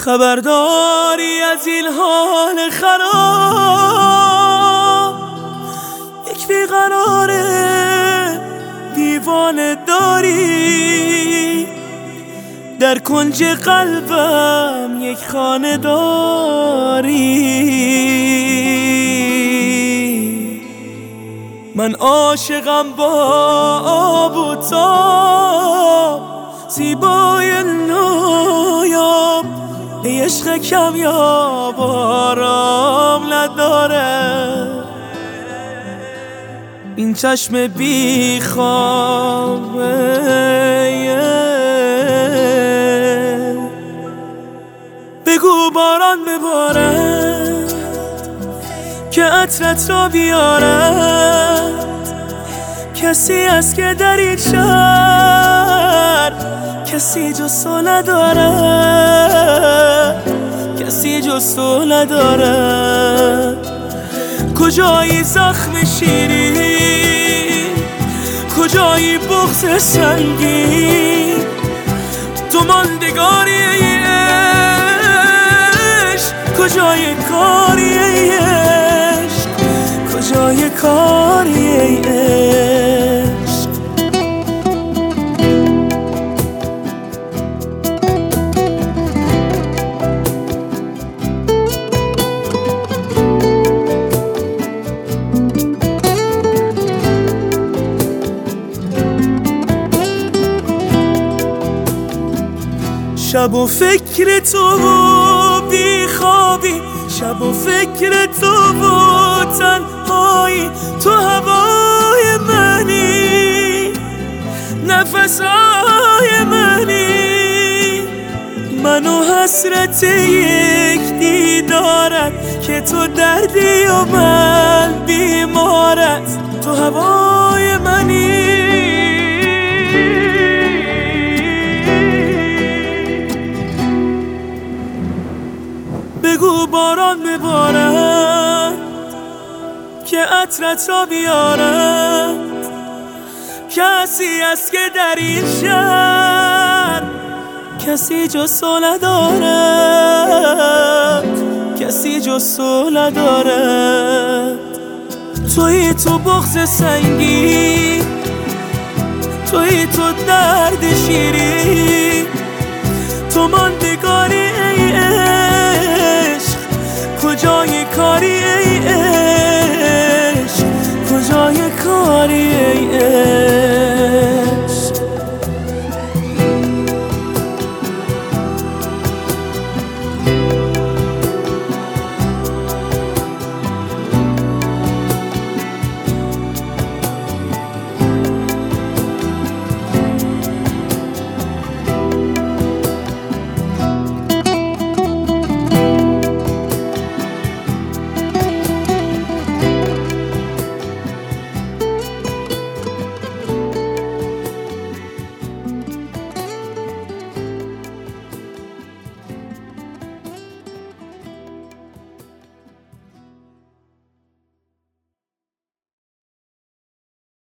خبرداری از این حال خراب، یک بیقراره دیوانه داری، در کنج قلبم یک خانه داری. من عاشقم با آب و تاب، زیبای نایاب، عشق کمیاب آرام نداره. این چشم بی خوابه بگو باران ببارد که عطرت را بیارد. کسی است که در این شهر کسی جز تو نداره، کسی جز تو نداره. کجایی زخم شیرین، کجایی بغض سنگین، تو ماندگاری عشق، کجای کاری عشق، کجای کاری عشق. شب و فکر تو و بیخوابی، شب و فکر تو و تنهایی، تو هوای منی، نفسهای منی، من و حسرت یک دیدارت که تو دردی و من بیمارت، تو هوای منی. بگو باران ببارد که عطرت را بیارد. کسی است که در این شهر کسی جز تو ندارد، کسی جز تو ندارد. تویی تو بغض سنگین، تویی تو درد شیرین، تو ماندگاری عشق، کجای کاری